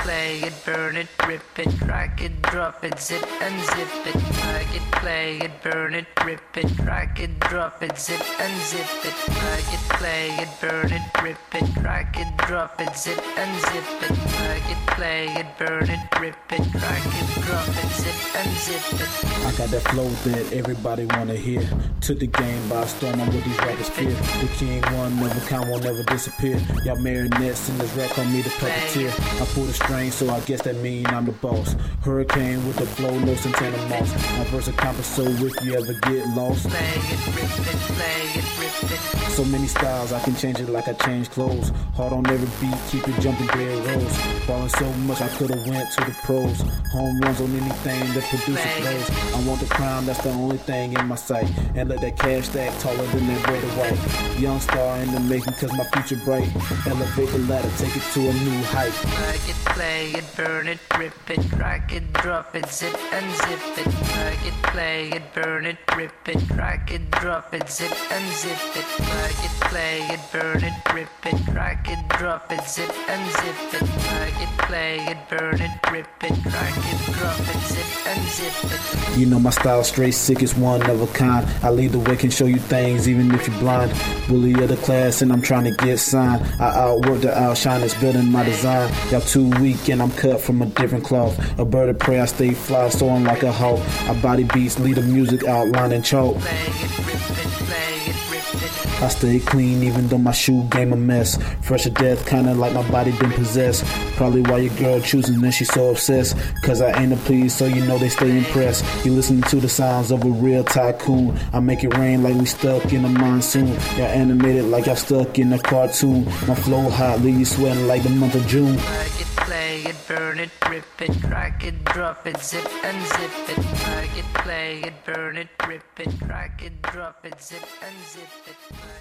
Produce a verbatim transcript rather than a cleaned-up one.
play it, burn it, rip it, crack it, drop it, zip and zip it. Drag it, play it, burn it, rip it, crack it, drop it, zip and zip it. Drag it, play it, burn it, rip it, crack it, drop it, zip and zip it. Drag it, play it, burn it, rip it, crack it, drop it, zip and zip it. I got that flow that everybody wanna hear. Took the game by storm, I'm what these rappers fear. The king one, never count, won't never disappear. Y'all marionettes in this rap call me the puppeteer. I pull the string, so I guess that mean I'm the boss. Hurricane with the flow, no Santana Moss. My verse accomplish, so if you ever get lost. Play it, rip it, play it, rip it. So many styles, I can change it like I change clothes. Hard on every beat, keep it jumping dead rows. Ballin' so much I could've went to the pros. Home runs on anything that produces flows. I want the crown, that's the only thing in my sight. And let that cash stack taller than that brother white. Young star in the making cause my future bright. Elevate the ladder, take it to a new height. Drag it, play it, burn it, rip it, crack it, drop it, zip and zip it. Drag it, play it, burn it, rip it, crack it, drop it, zip and zip it. Drag it, play it, burn it, rip it, crack it, drop it, zip and zip it. Drag it, play it, burn it, rip it, crack it, drop it, zip and zip it. You know my style straight sick, it's one of a kind. I lead the way, can show you things even if you're blind. Bully of the class and I'm trying to get signed. I outwork the outshine, it's building my design. Y'all too weak and I'm cut from a different cloth. A bird of prey, I stay fly, so I'm like a hawk. I body beats, lead the music outline and chalk. Play it, rip it, play it, rip it. I stay clean even though my shoe game a mess. Fresh to death, kinda like my body been possessed. Probably why your girl choosing and she so obsessed. Cause I ain't a please, so you know they stay impressed. You listen to the sounds of a real tycoon. I make it rain like we stuck in a monsoon. Y'all animated like y'all stuck in a cartoon. My flow hot, leave you sweating like the month of June. Drag it, play it, burn it, rip it, crack it, drop it, zip and zip it. Drag it, play it, burn it, rip it, crack it, drop it, zip and zip it.